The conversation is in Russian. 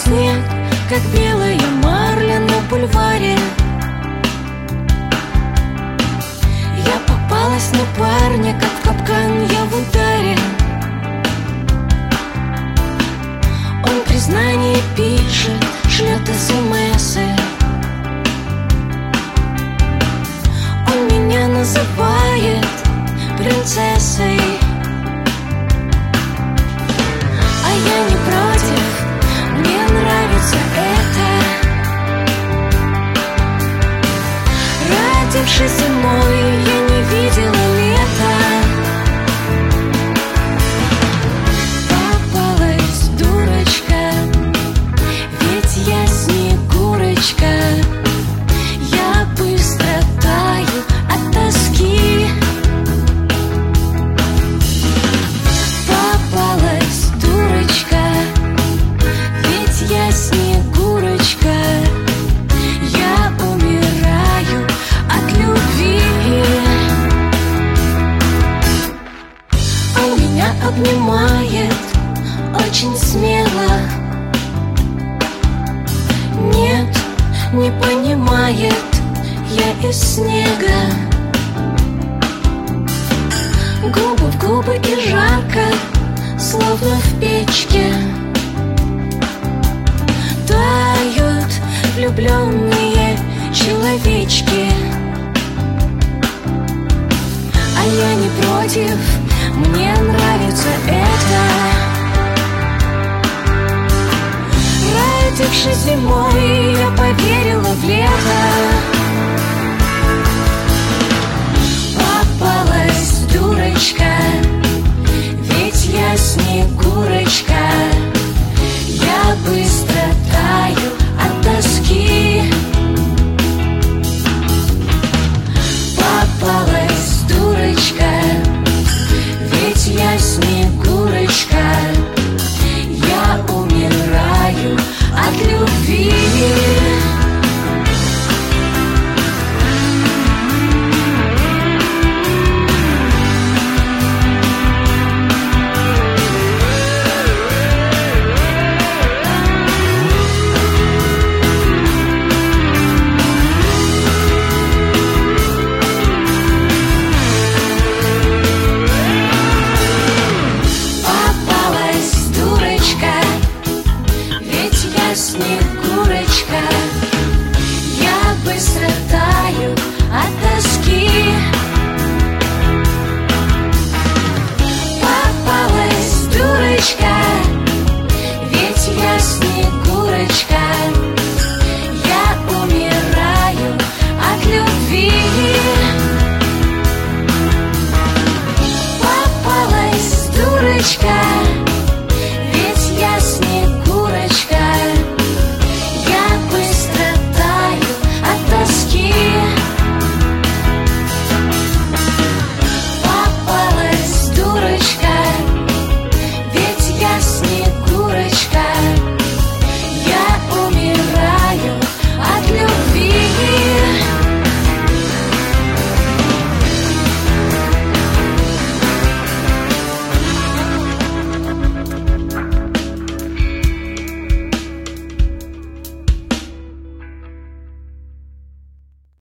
снег, как белая марля на бульваре. Я попалась на парня, как в капкан, я в ударе. Он признание пишет, шлет смс-ы. Он меня называет принцессой. А я не против, мне нравится это. Родившись зимой, я не видела лета. Попалась дурочка, ведь я Снегурочка. Я быстро таю от тоски. Попалась дурочка, ведь я Снегурочка. Я умираю от любви. Он меня обнимает очень смело. Нет, не понимает, я из снега. Губы в губы и жарко, словно в печке. Тают влюбленные человечки. А я не против, мне нравится это. Родившись зимой, я поверила в лето. Попалась дурочка, ведь я Снегурочка. Я быстро таю от тоски. Попалась дурочка, ведь я Снегурочка. Я умираю от любви. Попалась дурочка, ведь я Снегурочка. Я быстро